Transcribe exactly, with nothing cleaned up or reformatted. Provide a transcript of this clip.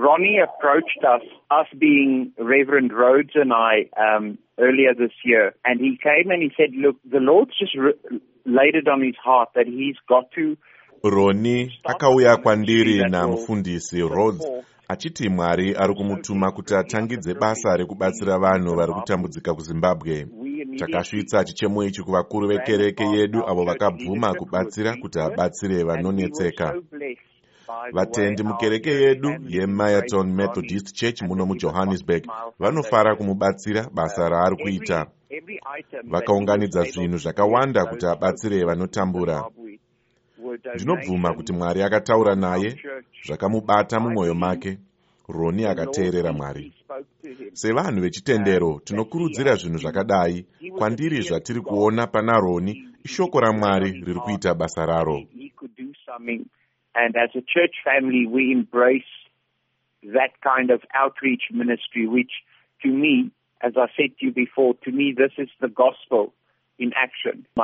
Ronnie approached us, us being Reverend Rhodes and I, um, earlier this year, and he came and he said, look, the Lord's just re- laid it on his heart that he's got to... Ronnie akauya kwandiri namufundisi Rhodes achiti Mwari ari kumutuma kuti atangidze basa rekubatsira vanhu vari kutambudzika kuZimbabwe. Takasvitsa chichemo ichi kuvakuru vekereke yedu avo vakabvuma kubatsira kuti abatsire vanonetseka. Vatendi mukereke yedu yeMayaton Methodist Church muno muJohannesburg vanofara kumubatsira basa raari kuita. Vakaunganidza zvinhu zvakawanda kuti abatsire vanotambura. Ndinobvuma kuti Mwari akataura naye zvakamubata mumwoyo make. Ronnie akateerera Mwari. Sevanhu vechitendero tinokurudzira zvinhu zvakadai. Kwandiri zvatiri kuona pana Ronnie ishoko raMwari riri kuita basa raro. And as a church family, we embrace that kind of outreach ministry, which to me, as I said to you before, to me this is the gospel in action.